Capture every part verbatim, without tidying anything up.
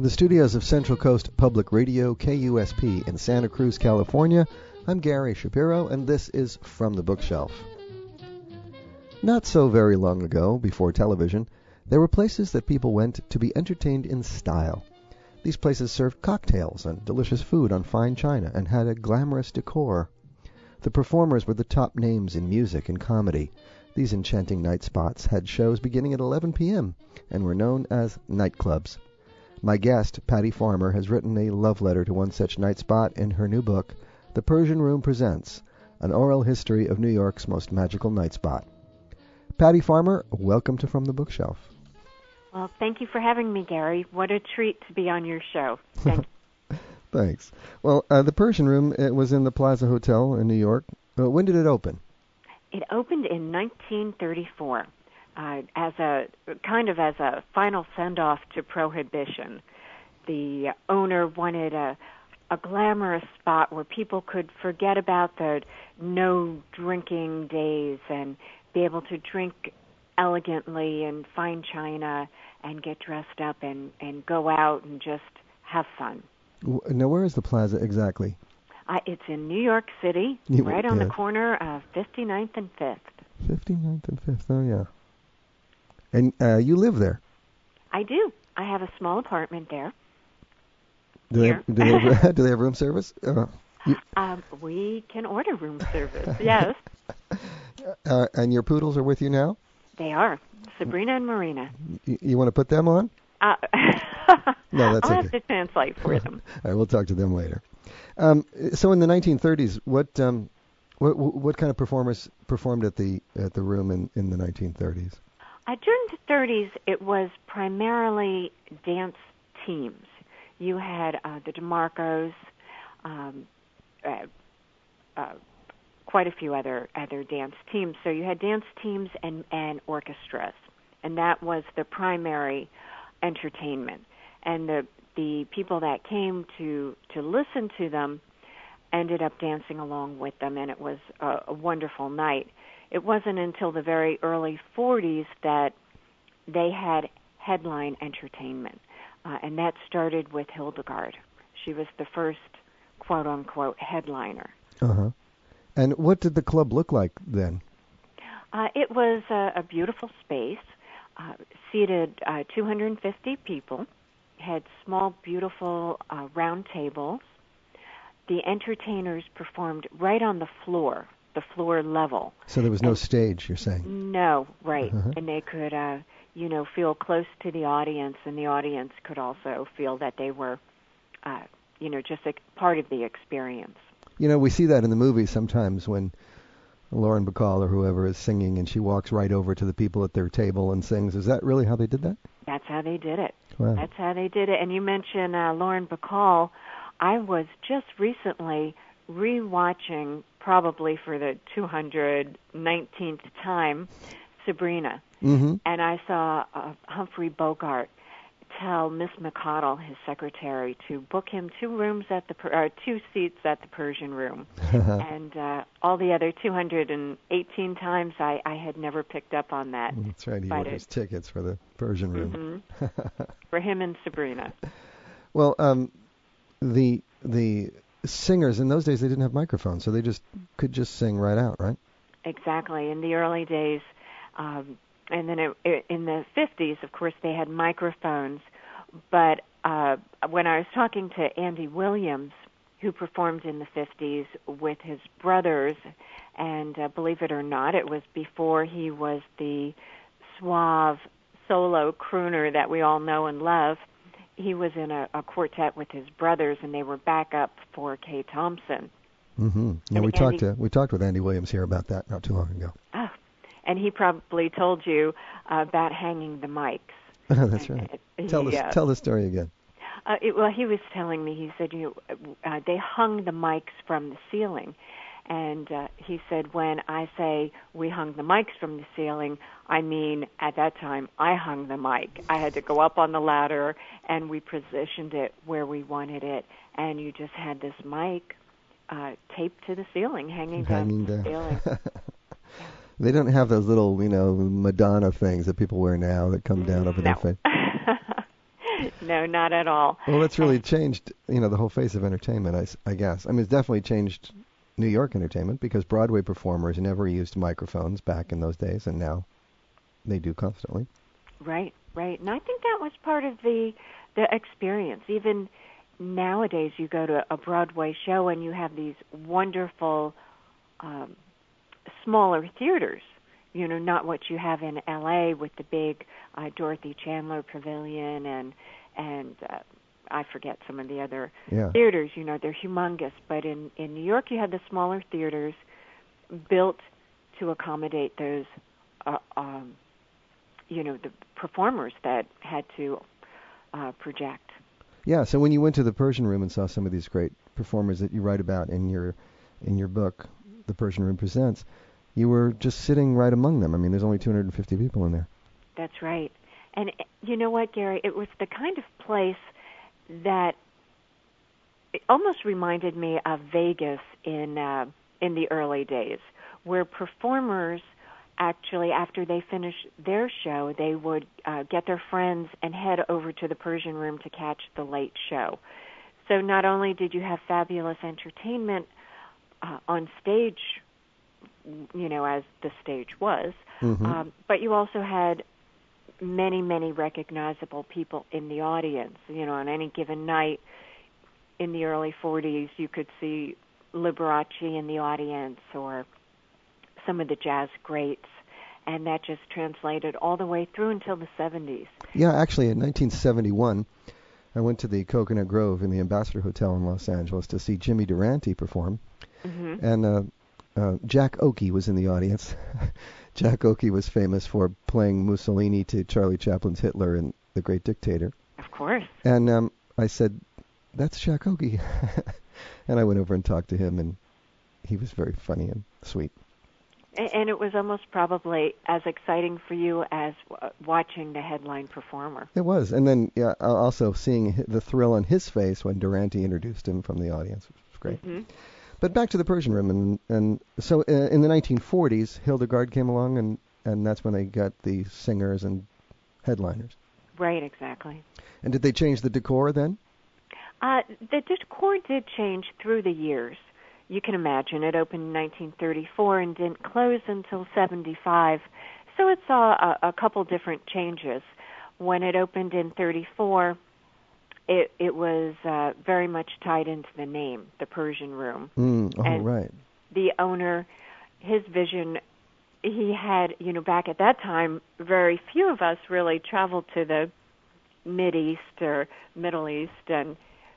From the studios of Central Coast Public Radio, K U S P, in Santa Cruz, California, I'm Gary Shapiro, and this is From the Bookshelf. Not so very long ago, before television, there were places that people went to be entertained in style. These places served cocktails and delicious food on fine china and had a glamorous decor. The performers were the top names in music and comedy. These enchanting night spots had shows beginning at eleven p.m. and were known as nightclubs. My guest, Patty Farmer, has written a love letter to one such night spot in her new book, The Persian Room Presents, an oral history of New York's most magical night spot. Patty Farmer, welcome to From the Bookshelf. Well, thank you for having me, Gary. What a treat to be on your show. Thank you. Thanks. Well, uh, the Persian Room, it was in the Plaza Hotel in New York. Uh, when did it open? It opened in nineteen thirty-four. Uh, as a kind of as a final send-off to Prohibition. The owner wanted a, a glamorous spot where people could forget about the no drinking days and be able to drink elegantly in fine china and get dressed up and, and go out and just have fun. Now, where is the Plaza exactly? Uh, it's in New York City, New right on yeah. the corner of fifty-ninth and fifth. fifty-ninth and fifth, oh yeah. And uh, you live there? I do. I have a small apartment there. Do they have, do they have, do they have room service? Uh, you... um, we can order room service, yes. Uh, and your poodles are with you now? They are. Sabrina and Marina. You, you want to put them on? Uh, no, that's I'll okay. have to translate for them. All right, we'll talk to them later. Um, so in the nineteen thirties, what um, what what kind of performers performed at the at the room in, in the nineteen thirties? Uh, during the thirties, it was primarily dance teams. You had uh, the DeMarcos, um, uh, uh, quite a few other other dance teams. So you had dance teams and, and orchestras, and that was the primary entertainment. And the the people that came to, to listen to them ended up dancing along with them, and it was a, a wonderful night. It wasn't until the very early forties that they had headline entertainment, uh, and that started with Hildegard. She was the first quote-unquote headliner. Uh-huh. And what did the club look like then? Uh, it was a, a beautiful space, uh, seated uh, two hundred fifty people, had small, beautiful uh, round tables. The entertainers performed right on the floor, the floor level. So there was no and, stage, you're saying? No, right. Uh-huh. And they could, uh, you know, feel close to the audience, and the audience could also feel that they were, uh, you know, just a part of the experience. You know, we see that in the movies sometimes when Lauren Bacall or whoever is singing and she walks right over to the people at their table and sings. Is that really how they did that? That's how they did it. Wow. That's how they did it. And you mentioned uh, Lauren Bacall. I was just recently rewatching, probably for the two hundred nineteenth time, Sabrina. Mm-hmm. And I saw uh, Humphrey Bogart tell Miss McConnell, his secretary, to book him two rooms at the uh, two seats at the Persian Room. And uh, all the other two hundred eighteen times, I, I had never picked up on that. That's right. He orders tickets for the Persian Room. Mm-hmm. For him and Sabrina. Well, um, the the singers in those days, they didn't have microphones, so they just could just sing right out, right? Exactly. In the early days. Um, And then it, it, in the fifties, of course, they had microphones. But uh, when I was talking to Andy Williams, who performed in the fifties with his brothers, and uh, believe it or not, it was before he was the suave solo crooner that we all know and love. He was in a, a quartet with his brothers, and they were backup for Kay Thompson. Mm-hmm. Yeah, and we Andy, talked to we talked with Andy Williams here about that not too long ago. Oh. And he probably told you uh, about hanging the mics. That's right. Uh, tell, he, the, uh, tell the story again. Uh, it, well, he was telling me, he said, you know, uh, they hung the mics from the ceiling. And uh, he said, when I say we hung the mics from the ceiling, I mean, at that time, I hung the mic. I had to go up on the ladder, and we positioned it where we wanted it. And you just had this mic uh, taped to the ceiling, hanging, hanging down down. the ceiling. They don't have those little, you know, Madonna things that people wear now that come down over no. their face. No, not at all. Well, that's really changed, you know, the whole face of entertainment, I, I guess. I mean, it's definitely changed New York entertainment because Broadway performers never used microphones back in those days, and now they do constantly. Right, right. And I think that was part of the the experience. Even nowadays, you go to a Broadway show and you have these wonderful um, smaller theaters. You know, not what you have in L A with the big uh, Dorothy Chandler Pavilion and and uh, I forget some of the other yeah. theaters. You know, they're humongous. But in in New York, you had the smaller theaters built to accommodate those, uh, um, you know, the performers that had to uh, project. Yeah. So when you went to the Persian Room and saw some of these great performers that you write about in your in your book, The Persian Room Presents, you were just sitting right among them. I mean, there's only two hundred fifty people in there. That's right. And you know what, Gary? It was the kind of place that it almost reminded me of Vegas in uh, in the early days, where performers actually, after they finished their show, they would uh, get their friends and head over to the Persian Room to catch the late show. So not only did you have fabulous entertainment uh, on stage, you know, as the stage was, mm-hmm. um, but you also had many, many recognizable people in the audience. You know, on any given night in the early forties, you could see Liberace in the audience or some of the jazz greats, and that just translated all the way through until the seventies. Yeah, actually, in nineteen seventy-one, I went to the Coconut Grove in the Ambassador Hotel in Los Angeles to see Jimmy Durante perform, mm-hmm. and uh, uh, Jack Oakey was in the audience. Jack Oakey was famous for playing Mussolini to Charlie Chaplin's Hitler in The Great Dictator. Of course. And um, I said, "That's Jack Oakey," and I went over and talked to him, and he was very funny and sweet. And it was almost probably as exciting for you as watching the headline performer. It was. And then yeah, also seeing the thrill on his face when Durante introduced him from the audience, which was great. Mm-hmm. But back to the Persian Room. And, and so uh, in the nineteen forties, Hildegard came along, and, and that's when they got the singers and headliners. Right, exactly. And did they change the decor then? Uh, the decor did change through the years. You can imagine it opened in nineteen thirty-four and didn't close until seventy-five. So it saw a, a couple different changes. When it opened in thirty-four, it, it was uh, very much tied into the name, the Persian Room. Mm, oh, and right. The owner, his vision, he had, you know, back at that time, very few of us really traveled to the Mideast or Middle East and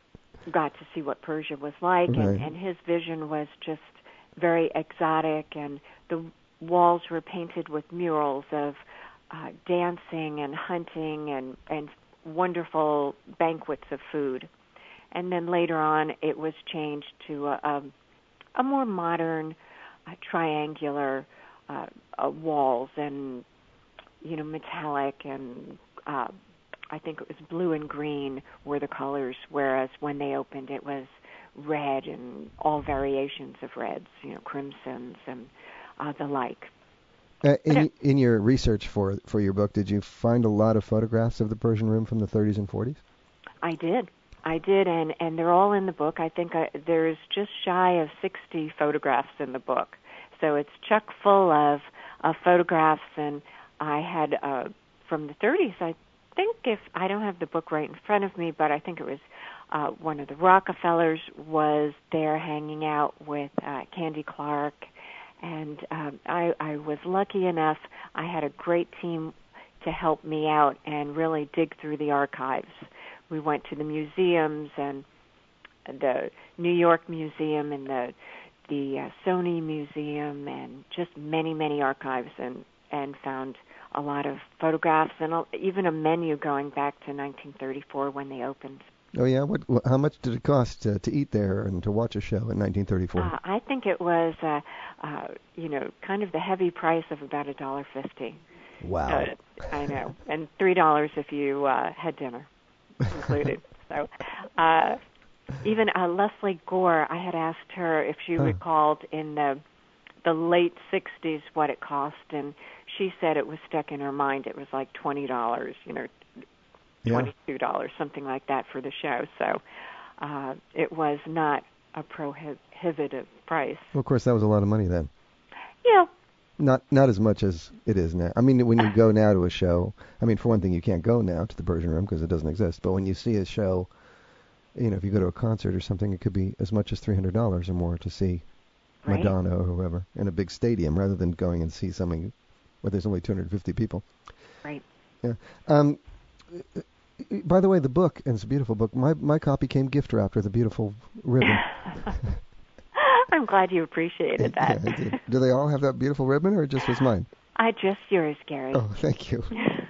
got to see what Persia was like, right. and, and his vision was just very exotic, and the walls were painted with murals of uh, dancing and hunting and, and wonderful banquets of food. And then later on, it was changed to a, a, a more modern, uh, triangular uh, uh, walls and, you know, metallic and uh, I think it was blue and green were the colors, whereas when they opened it was red and all variations of reds, you know, crimsons and uh, the like. Uh, in, in your research for for your book, did you find a lot of photographs of the Persian Room from the thirties and forties? I did. I did, and, and they're all in the book. I think I, there's just shy of sixty photographs in the book. So it's chock full of, of photographs, and I had, uh, from the thirties, I I think if I don't have the book right in front of me, but I think it was uh, one of the Rockefellers was there hanging out with uh, Candy Clark, and um, I, I was lucky enough. I had a great team to help me out and really dig through the archives. We went to the museums and the New York Museum and the the uh, Sony Museum and just many, many archives and, and found a lot of photographs and even a menu going back to nineteen thirty-four when they opened. Oh yeah, what? How much did it cost to, to eat there and to watch a show in nineteen thirty-four? Uh, I think it was, uh, uh, you know, kind of the heavy price of about a dollar fifty. Wow. Uh, I know, and three dollars if you uh, had dinner included. so, uh, even uh, Leslie Gore, I had asked her if she huh. recalled in the the late sixties what it cost, and she said it was stuck in her mind. It was like twenty dollars, you know, Yeah. twenty-two dollars, something like that for the show. So uh, it was not a prohibitive price. Well, of course, that was a lot of money then. Yeah. Not not as much as it is now. I mean, when you go now to a show, I mean, for one thing, you can't go now to the Persian Room because it doesn't exist. But when you see a show, you know, if you go to a concert or something, it could be as much as three hundred dollars or more to see Right. Madonna or whoever in a big stadium rather than going and see something where there's only two hundred fifty people. Right. Yeah. Um, by the way, the book, and it's a beautiful book, my my copy came gift wrapped with a beautiful ribbon. I'm glad you appreciated that. Yeah, I did. Do they all have that beautiful ribbon, or just was mine? I just yours, Gary. Oh, thank you.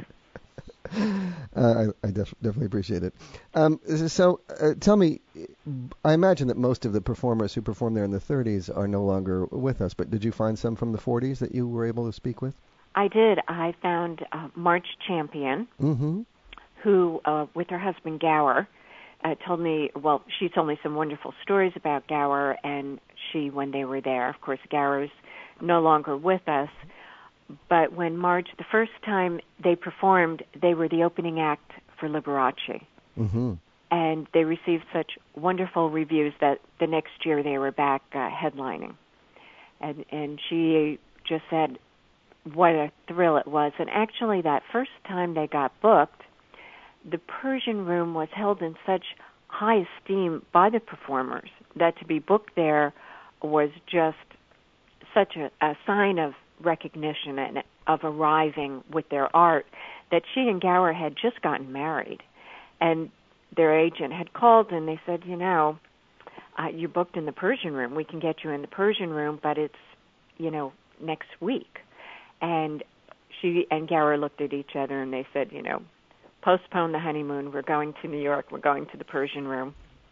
uh, I, I def- definitely appreciate it. Um, so, uh, tell me, I imagine that most of the performers who performed there in the thirties are no longer with us, but did you find some from the forties that you were able to speak with? I did. I found uh, March Champion, Mm-hmm. who, uh, with her husband Gower, uh, told me, well, she told me some wonderful stories about Gower, and she, when they were there, of course, Gower's no longer with us, but when Marge, the first time they performed, they were the opening act for Liberace. Mm-hmm. And they received such wonderful reviews that the next year they were back uh, headlining. And and she just said what a thrill it was. And actually, that first time they got booked, the Persian Room was held in such high esteem by the performers that to be booked there was just such a, a sign of recognition and of arriving with their art that she and Gower had just gotten married. And their agent had called and they said, you know, uh, you booked in the Persian Room. We can get you in the Persian Room, but it's, you know, next week. And she and Gower looked at each other and they said, you know, postpone the honeymoon. We're going to New York. We're going to the Persian Room.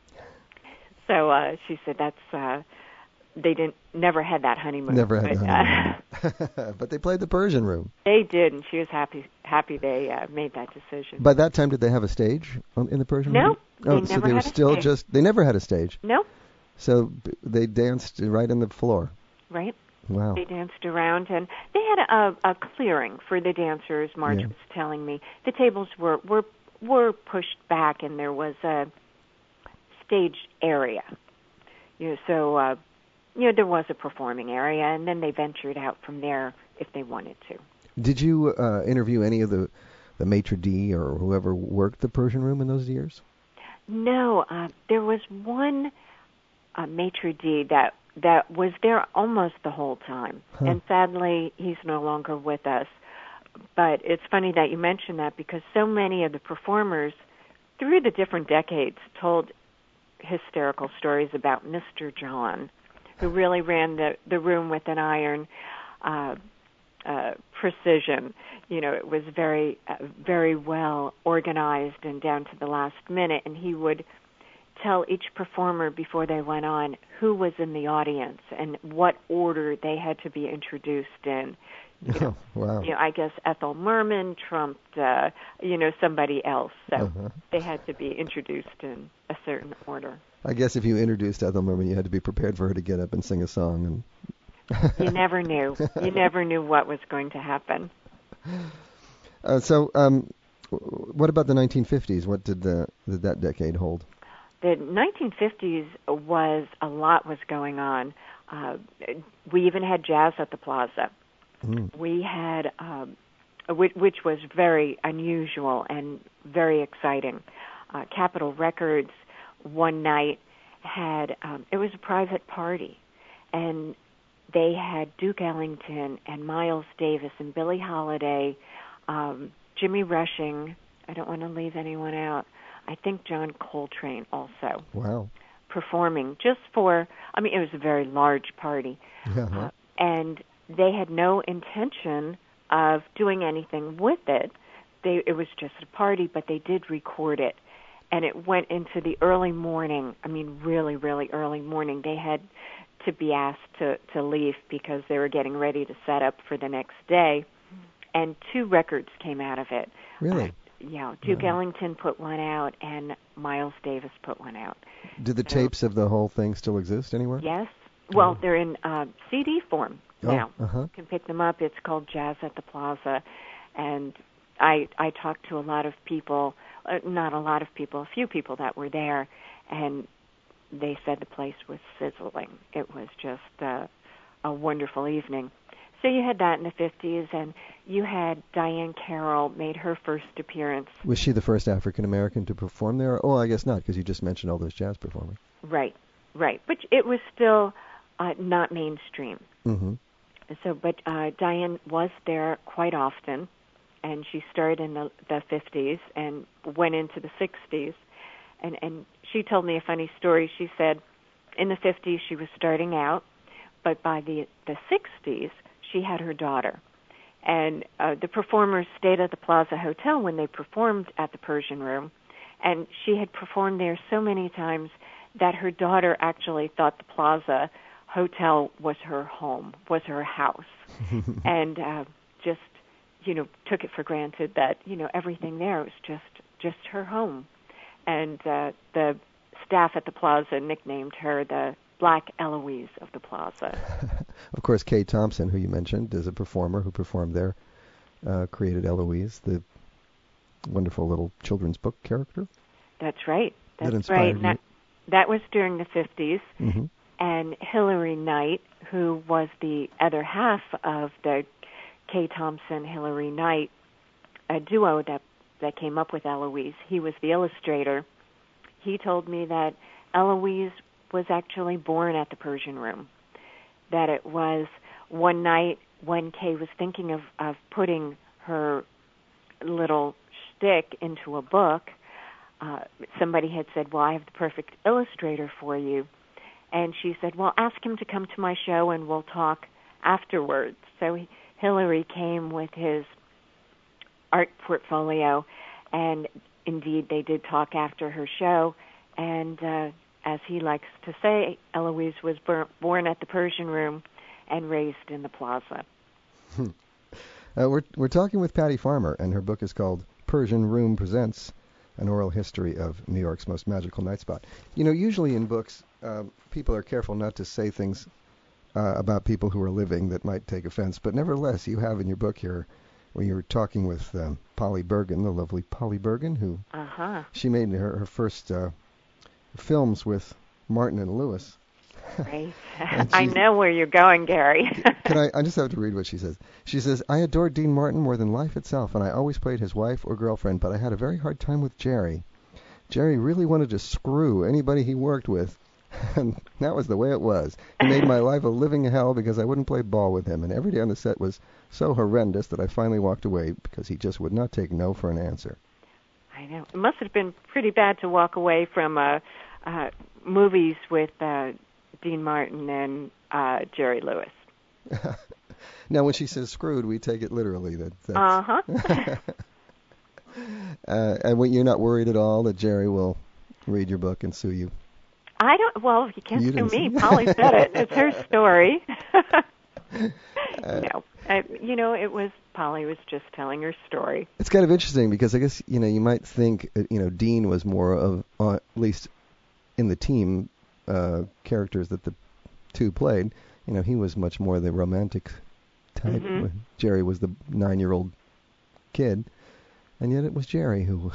So uh, she said that's, uh, they didn't, never had that honeymoon. Never had but, the honeymoon. But they played the Persian Room. They did, and she was happy happy they uh, made that decision. By that time, did they have a stage on, in the Persian No, Room? they Oh, never so they had were a still stage. just, they never had a stage. No, So b- they danced right on the floor. right? Wow. They danced around, and they had a, a clearing for the dancers, Marge Yeah. was telling me. The tables were, were, were pushed back, and there was a stage area. You know, so, uh, you know, there was a performing area, and then they ventured out from there if they wanted to. Did you uh, interview any of the, the maitre d' or whoever worked the Persian Room in those years? No, uh, there was one uh, maitre d' that that was there almost the whole time, Huh. and sadly, he's no longer with us. But it's funny that you mentioned that because so many of the performers through the different decades told hysterical stories about Mister John, who really ran the, the room with an iron uh, uh, precision. You know, it was very, uh, very well organized and down to the last minute, and he would tell each performer before they went on who was in the audience and what order they had to be introduced in. You know, Oh, wow. you know, I guess Ethel Merman trumped, uh, you know, somebody else. So Uh-huh. they had to be introduced in a certain order. I guess if you introduced Ethel Merman, you had to be prepared for her to get up and sing a song. And You never knew. You never knew what was going to happen. Uh, so, um, w- what about the nineteen fifties? What did the did that decade hold? The nineteen fifties was a lot was going on. Uh, we even had jazz at the Plaza. Mm. We had, um, which, which was very unusual and very exciting. Uh, Capitol Records one night had, um, it was a private party, and they had Duke Ellington and Miles Davis and Billie Holiday, um, Jimmy Rushing. I don't want to leave anyone out. I think John Coltrane also Wow. performing just for, I mean, it was a very large party. Yeah. Uh, and they had no intention of doing anything with it. They, it was just a party, but they did record it. And it went into the early morning, I mean, really, really early morning. They had to be asked to, to leave because they were getting ready to set up for the next day. And two records came out of it. Really? Uh, yeah, Duke Wow. Ellington put one out, and Miles Davis put one out. Did the So- tapes of the whole thing still exist anywhere? Yes. Well, Oh. they're in uh, C D form now. Oh, uh-huh. You can pick them up. It's called Jazz at the Plaza. And I I talked to a lot of people, uh, not a lot of people, a few people that were there, and they said the place was sizzling. It was just uh, a wonderful evening. So you had that in the fifties, and you had Diane Carroll made her first appearance. Was she the first African American to perform there? Oh, I guess not, because you just mentioned all those jazz performers. Right, right. But it was still uh, not mainstream. Mm-hmm. So, but uh, Diane was there quite often, and she started in the, the fifties and went into the sixties. And, and she told me a funny story. She said in the fifties she was starting out, but by the, the sixties she had her daughter. And uh, the performers stayed at the Plaza Hotel when they performed at the Persian Room, and she had performed there so many times that her daughter actually thought the Plaza Hotel was her home, was her house, and uh, just, you know, took it for granted that, you know, everything there was just, just her home. And uh, the staff at the Plaza nicknamed her the Black Eloise of the Plaza. Of course, Kay Thompson, who you mentioned, is a performer who performed there, uh, created Eloise, the wonderful little children's book character. That's right. That's that inspired right. you. That, that was during the fifties. Mm-hmm. And Hilary Knight, who was the other half of the Kay Thompson, Hilary Knight, a duo that, that came up with Eloise, he was the illustrator. He told me that Eloise was actually born at the Persian Room, that it was one night when Kay was thinking of, of putting her little shtick into a book, uh, somebody had said, well, I have the perfect illustrator for you. And she said, well, ask him to come to my show and we'll talk afterwards. So he, Hilary came with his art portfolio, and indeed they did talk after her show. And uh, as he likes to say, Eloise was bur- born at the Persian Room and raised in the Plaza. Hmm. Uh, we're we're talking with Patty Farmer, and her book is called Persian Room Presents an Oral History of New York's Most Magical Night Spot. You know, usually in books, uh, people are careful not to say things uh, about people who are living that might take offense, but nevertheless, you have in your book here, when you were talking with um, Polly Bergen, the lovely Polly Bergen, who uh-huh. she made her, her first uh, films with Martin and Lewis. Right. I know where you're going, Gary. Can I, I just have to read what she says. She says, I adored Dean Martin more than life itself, and I always played his wife or girlfriend, but I had a very hard time with Jerry. Jerry really wanted to screw anybody he worked with, and that was the way it was. He made my life a living hell because I wouldn't play ball with him, and every day on the set was so horrendous that I finally walked away because he just would not take no for an answer. I know. It must have been pretty bad to walk away from uh, uh, movies with uh, Dean Martin and uh, Jerry Lewis. Now, when she says screwed, we take it literally. That that's uh-huh. uh, and when you're not worried at all that Jerry will read your book and sue you. I don't. Well, you can't You sue didn't me. Polly said it. It's her story. uh, you know, uh, you know, it was Polly was just telling her story. It's kind of interesting because I guess you know you might think uh, you know Dean was more of uh, at least in the team uh, characters that the two played. You know, he was much more the romantic type. Mm-hmm. Jerry was the nine-year-old kid, and yet it was Jerry who.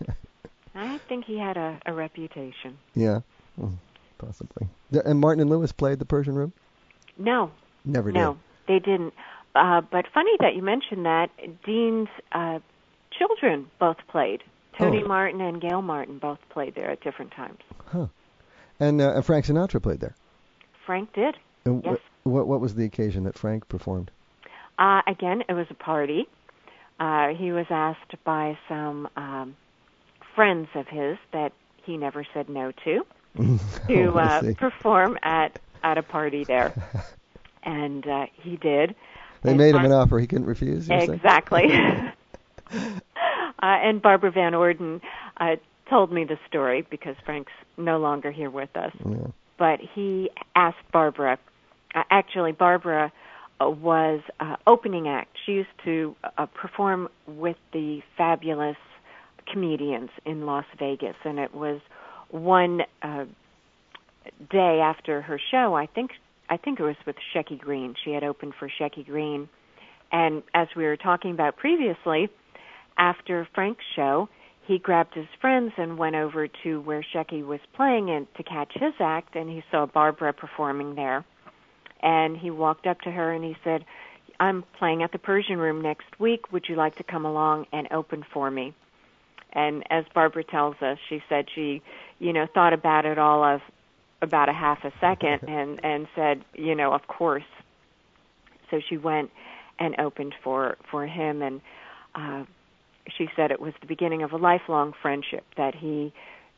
I think he had a, a reputation. Yeah, well, possibly. And Martin and Lewis played the Persian Room? No. Never did. No, they didn't. Uh, but funny that you mentioned that. Dean's uh, children both played. Tony oh. Martin and Gail Martin both played there at different times. Huh. And, uh, and Frank Sinatra played there? Frank did. And yes. Wh- what what was the occasion that Frank performed? Uh, again, it was a party. Uh, he was asked by some um, friends of his that he never said no to to oh, uh, perform at, at a party there. And uh, he did. They and made Bar- him an offer he couldn't refuse? Exactly. uh, and Barbara Van Orden uh, told me the story because Frank's no longer here with us. Yeah. But he asked Barbara, uh, actually Barbara uh, was uh, opening act. She used to uh, perform with the fabulous comedians in Las Vegas, and it was one uh, day after her show, I think I think it was with Shecky Green. She had opened for Shecky Green. And as we were talking about previously, after Frank's show, he grabbed his friends and went over to where Shecky was playing and to catch his act, and he saw Barbara performing there. And he walked up to her and he said, I'm playing at the Persian Room next week. Would you like to come along and open for me? And as Barbara tells us, she said she, you know, thought about it all of about a half a second and, and said, you know, of course. So she went and opened for, for him, and uh, she said it was the beginning of a lifelong friendship, that he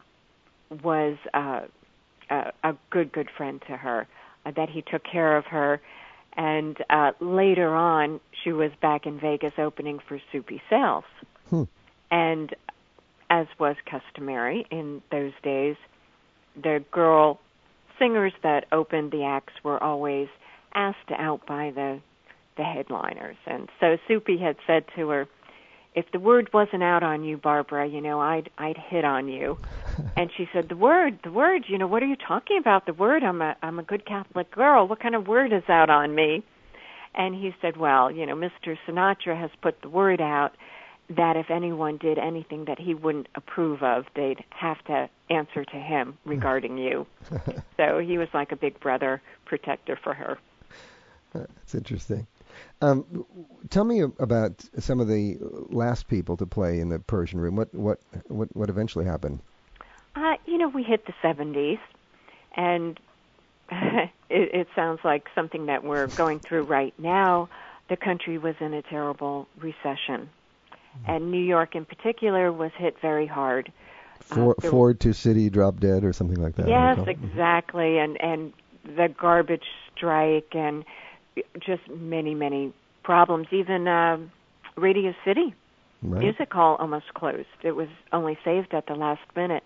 was uh, a, a good, good friend to her, uh, that he took care of her. And uh, later on, she was back in Vegas opening for Soupy Sales. Hmm. And as was customary in those days, the girl singers that opened the acts were always asked out by the the headliners. And so Soupy had said to her, if the word wasn't out on you, Barbara, you know, I'd I'd hit on you. And she said, the word, the word, you know, what are you talking about? The word, I'm a I'm a good Catholic girl. What kind of word is out on me? And he said, well, you know, Mister Sinatra has put the word out that if anyone did anything that he wouldn't approve of, they'd have to answer to him regarding you. So he was like a big brother protector for her. That's interesting. Um, tell me about some of the last people to play in the Persian Room. What what what, what eventually happened? Uh, you know, we hit the seventies, and it, it sounds like something that we're going through right now. The country was in a terrible recession, and New York in particular was hit very hard. For, uh, Ford to City drop dead or something like that. Yes, exactly, and and the garbage strike and just many, many problems. Even uh, Radio City right. Music Hall almost closed. It was only saved at the last minute.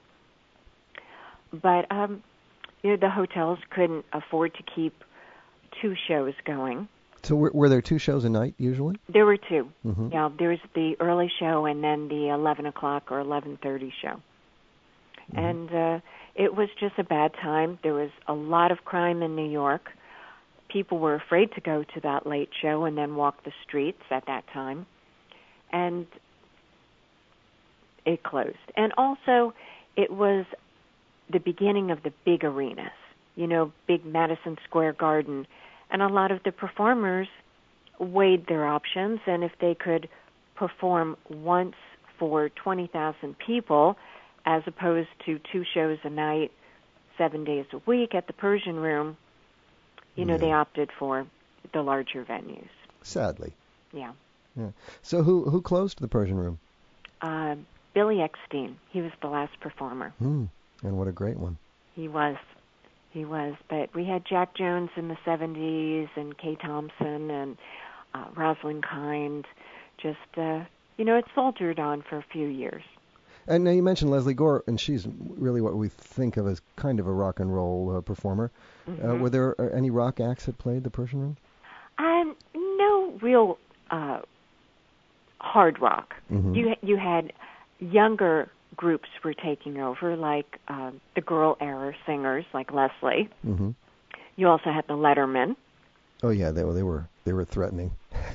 But um, you know, the hotels couldn't afford to keep two shows going. So were, were there two shows a night usually? There were two. Mm-hmm. Yeah, there was the early show and then the eleven o'clock or eleven thirty show. Mm-hmm. And uh, it was just a bad time. There was a lot of crime in New York. People were afraid to go to that late show and then walk the streets at that time. And it closed. And also, it was the beginning of the big arenas, you know, big Madison Square Garden. And a lot of the performers weighed their options, and if they could perform once for twenty thousand people as opposed to two shows a night, seven days a week at the Persian Room, you know, yeah. they opted for the larger venues. Sadly. Yeah. Yeah. So who who closed the Persian Room? Uh, Billy Eckstein. He was the last performer. Hmm. And what a great one. He was. He was. But we had Jack Jones in the seventies and Kay Thompson and uh, Rosalind Kind. Just, uh, you know, it soldiered on for a few years. And now you mentioned Leslie Gore, and she's really what we think of as kind of a rock and roll uh, performer. Mm-hmm. Uh, were there uh, any rock acts that played the Persian Room? Um, no real uh, hard rock. Mm-hmm. You you had younger groups were taking over, like uh, the girl era singers, like Leslie. Mm-hmm. You also had the Lettermen. Oh yeah, they, they were they were threatening.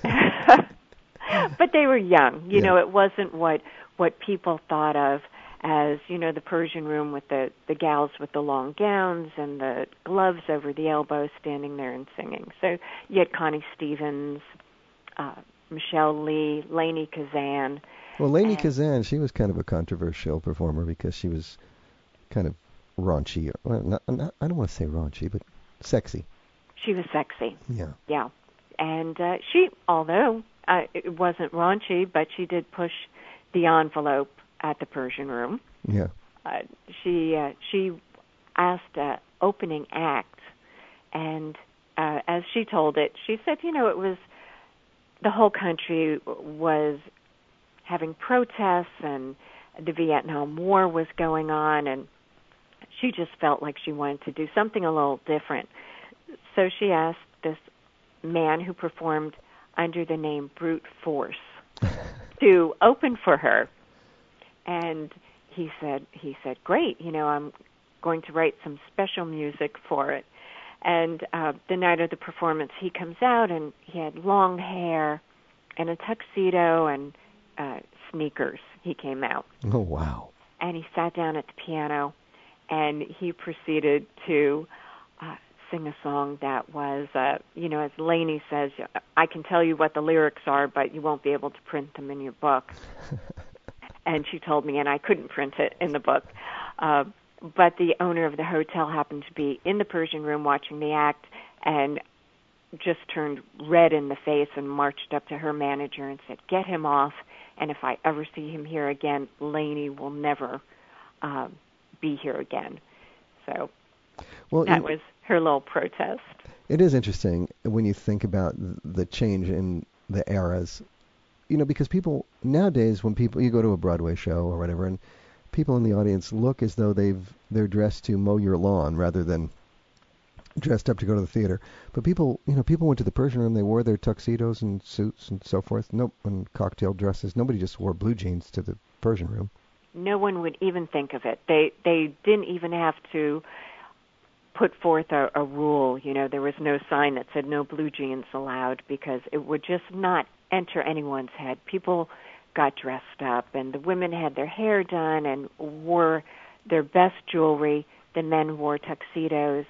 But they were young. You yeah. know, it wasn't what what people thought of as, you know, the Persian Room with the, the gals with the long gowns and the gloves over the elbows standing there and singing. So you had Connie Stevens, uh, Michelle Lee, Lainey Kazan. Well, Lainey Kazan, she was kind of a controversial performer because she was kind of raunchy. Well, not, not, I don't want to say raunchy, but sexy. She was sexy. Yeah. Yeah. And uh, she, although uh, it wasn't raunchy, but she did push the envelope at the Persian Room. Yeah. Uh, she uh, she asked an opening act, and uh, as she told it, she said, you know, it was the whole country was having protests, and the Vietnam War was going on, and she just felt like she wanted to do something a little different. So she asked this man who performed under the name Brute Force to open for her. And he said, he said, great, you know, I'm going to write some special music for it. And uh, the night of the performance, he comes out, and he had long hair and a tuxedo and uh, sneakers, he came out. Oh, wow. And he sat down at the piano, and he proceeded to uh, sing a song that was, uh, you know, as Lainey says, I can tell you what the lyrics are, but you won't be able to print them in your book. And she told me, and I couldn't print it in the book. Uh, but the owner of the hotel happened to be in the Persian room watching the act and just turned red in the face and marched up to her manager and said, get him off, and if I ever see him here again, Lainey will never uh, be here again. So well, that it, was her little protest. It is interesting when you think about the change in the eras, you know, because people, nowadays when people, you go to a Broadway show or whatever, and people in the audience look as though they've, they're dressed to mow your lawn rather than dressed up to go to the theater. But people, you know, people went to the Persian room, they wore their tuxedos and suits and so forth, nope, and cocktail dresses. Nobody just wore blue jeans to the Persian room. No one would even think of it. They they didn't even have to put forth a, a rule. You know, there was no sign that said no blue jeans allowed because it would just not enter anyone's head. People got dressed up, and the women had their hair done and wore their best jewelry. The men wore tuxedos.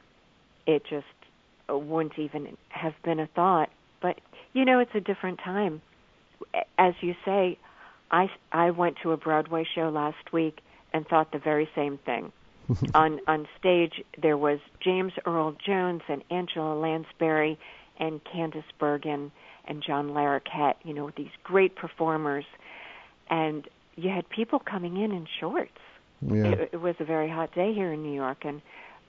It just wouldn't even have been a thought. But, you know, it's a different time. As you say, I, I went to a Broadway show last week and thought the very same thing. on on stage, there was James Earl Jones and Angela Lansbury and Candice Bergen and John Larroquette, you know, these great performers. And you had people coming in in shorts. Yeah. It, it was a very hot day here in New York, and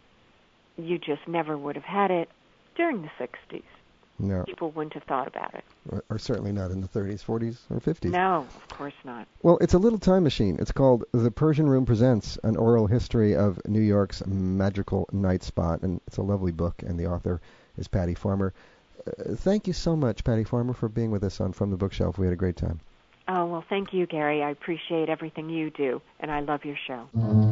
you just never would have had it during the sixties. No. People wouldn't have thought about it. Or, or certainly not in the thirties, forties, or fifties. No, of course not. Well, it's a little time machine. It's called The Persian Room Presents, an oral history of New York's magical night spot. And it's a lovely book, and the author is Patty Farmer. Uh, thank you so much, Patty Farmer, for being with us on From the Bookshelf. We had a great time. Oh, well, thank you, Gary. I appreciate everything you do, and I love your show.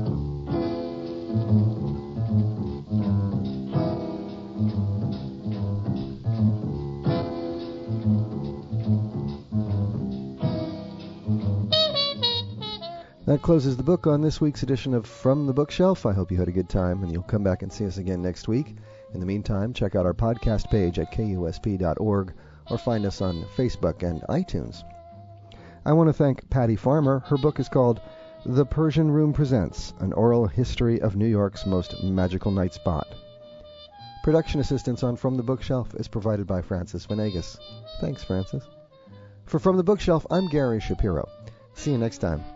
That closes the book on this week's edition of From the Bookshelf. I hope you had a good time, and you'll come back and see us again next week. In the meantime, check out our podcast page at K U S P dot org or find us on Facebook and iTunes. I want to thank Patty Farmer. Her book is called The Persian Room Presents, an oral history of New York's most magical night spot. Production assistance on From the Bookshelf is provided by Francis Venegas. Thanks, Francis. For From the Bookshelf, I'm Gary Shapiro. See you next time.